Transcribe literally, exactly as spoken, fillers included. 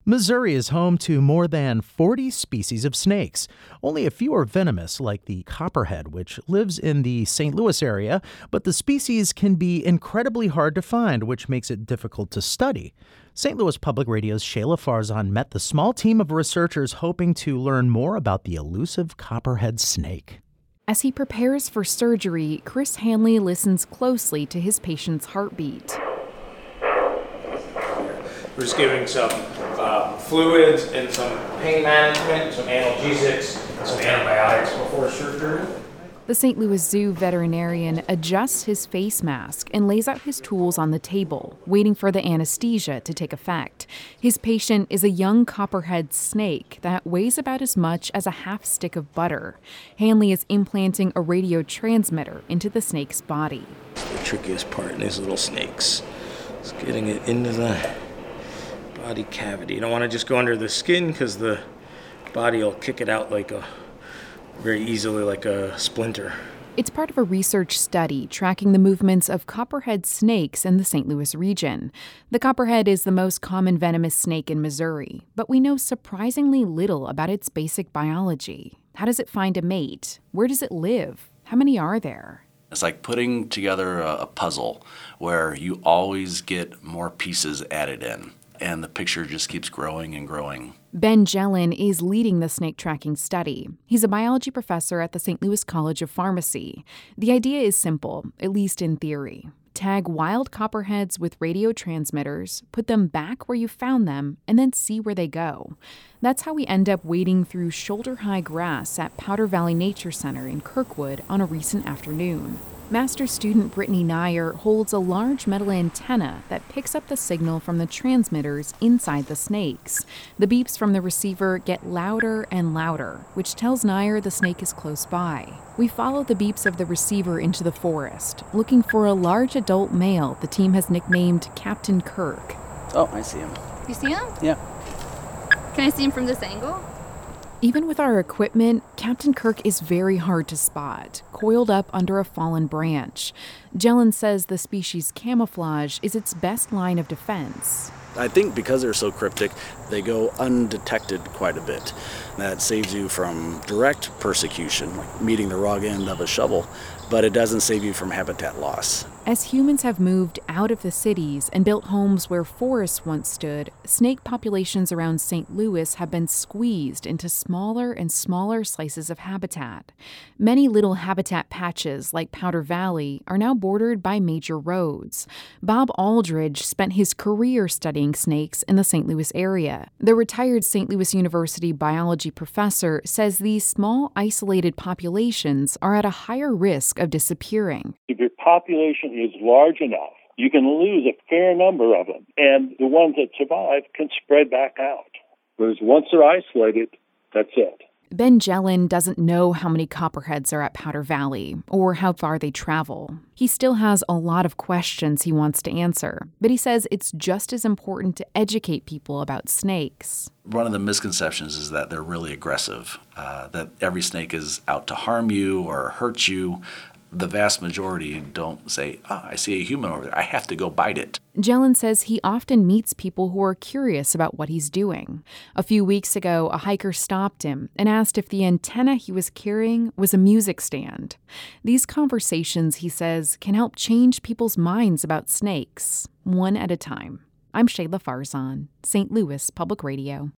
Missouri is home to more than forty species of snakes. Only a few are venomous, like the copperhead, which lives in the Saint Louis area, but the species can be incredibly hard to find, which makes it difficult to study. Saint Louis Public Radio's Shayla Farzan met the small team of researchers hoping to learn more about the elusive copperhead snake. As he prepares for surgery, Chris Hanley listens closely to his patient's heartbeat. We're just giving some uh, fluids and some pain management, some analgesics, and some antibiotics before surgery. The Saint Louis Zoo veterinarian adjusts his face mask and lays out his tools on the table, waiting for the anesthesia to take effect. His patient is a young copperhead snake that weighs about as much as a half stick of butter. Hanley is implanting a radio transmitter into the snake's body. The trickiest part in these little snakes is getting it into the body cavity. You don't want to just go under the skin because the body will kick it out like a very easily like a splinter. It's part of a research study tracking the movements of copperhead snakes in the Saint Louis region. The copperhead is the most common venomous snake in Missouri, but we know surprisingly little about its basic biology. How does it find a mate? Where does it live? How many are there? It's like putting together a puzzle where you always get more pieces added in, and the picture just keeps growing and growing. Ben Jelen is leading the snake tracking study. He's a biology professor at the Saint Louis College of Pharmacy. The idea is simple, at least in theory. Tag wild copperheads with radio transmitters, put them back where you found them, and then see where they go. That's how we end up wading through shoulder-high grass at Powder Valley Nature Center in Kirkwood on a recent afternoon. Master student Brittany Nyer holds a large metal antenna that picks up the signal from the transmitters inside the snakes. The beeps from the receiver get louder and louder, which tells Nyer the snake is close by. We follow the beeps of the receiver into the forest, looking for a large adult male the team has nicknamed Captain Kirk. Oh, I see him. You see him? Yeah. Can I see him from this angle? Even with our equipment, Captain Kirk is very hard to spot, coiled up under a fallen branch. Jelen says the species' camouflage is its best line of defense. I think because they're so cryptic, they go undetected quite a bit. That saves you from direct persecution, like meeting the wrong end of a shovel, but it doesn't save you from habitat loss. As humans have moved out of the cities and built homes where forests once stood, snake populations around Saint Louis have been squeezed into smaller and smaller slices of habitat. Many little habitat patches, like Powder Valley, are now bordered by major roads. Bob Aldridge spent his career studying snakes in the Saint Louis area. The retired Saint Louis University biology professor says these small, isolated populations are at a higher risk of disappearing. If your population is large enough, you can lose a fair number of them, and the ones that survive can spread back out. Whereas once they're isolated, that's it. Ben Jelen doesn't know how many copperheads are at Powder Valley or how far they travel. He still has a lot of questions he wants to answer, but he says it's just as important to educate people about snakes. One of the misconceptions is that they're really aggressive, uh, that every snake is out to harm you or hurt you. The vast majority don't say, ah, I see a human over there, I have to go bite it. Jelen says he often meets people who are curious about what he's doing. A few weeks ago, a hiker stopped him and asked if the antenna he was carrying was a music stand. These conversations, he says, can help change people's minds about snakes, one at a time. I'm Shayla Farzan, Saint Louis Public Radio.